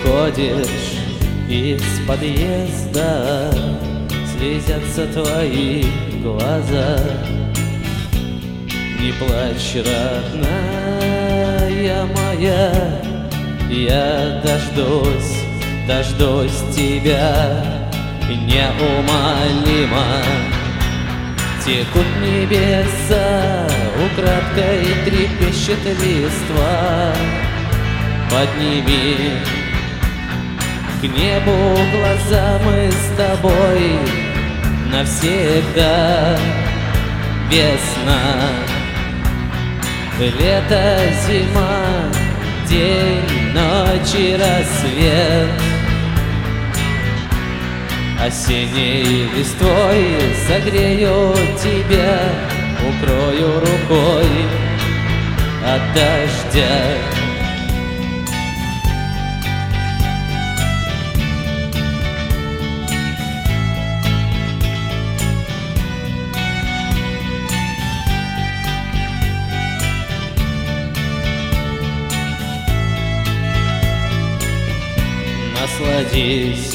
выходишь из подъезда, слезятся твои глаза. Не плачь, родная моя, я дождусь тебя неумолимо. Текут небеса, украдкой трепещет листва. Подними к небу глаза, мы с тобой навсегда. Весна, лето, зима, день, ночь и рассвет. Осенней листвой согрею тебя, укрою рукой от дождя. Насладись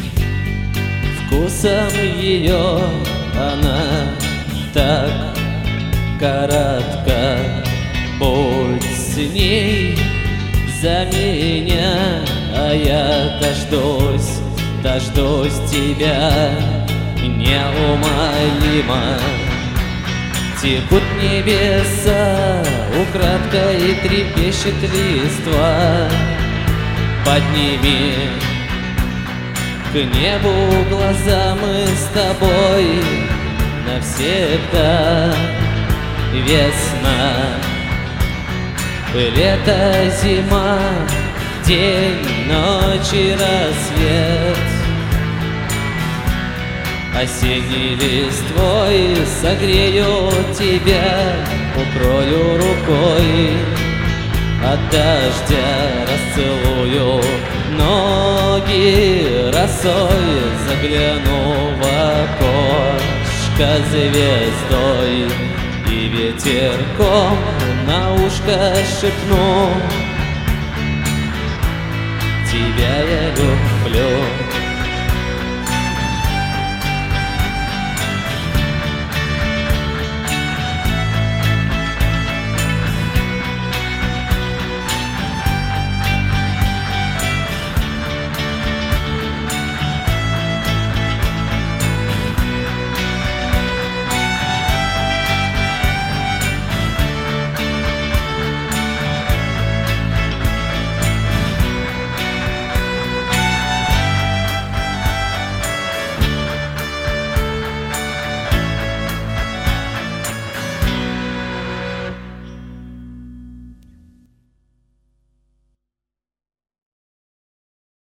вкусом ее, она так коротка. Будь с ней за меня, а я дождусь тебя неумолимо. Текут небеса, украдкой трепещет листва. Подними к небу глаза, мы с тобой навсегда. Весна, лето, зима, день, ночь и рассвет. Осенней листвой согрею тебя, укрою рукой от дождя. Расцелую ноги росой, загляну в окошко звездой и ветерком на ушко шепну: тебя я люблю.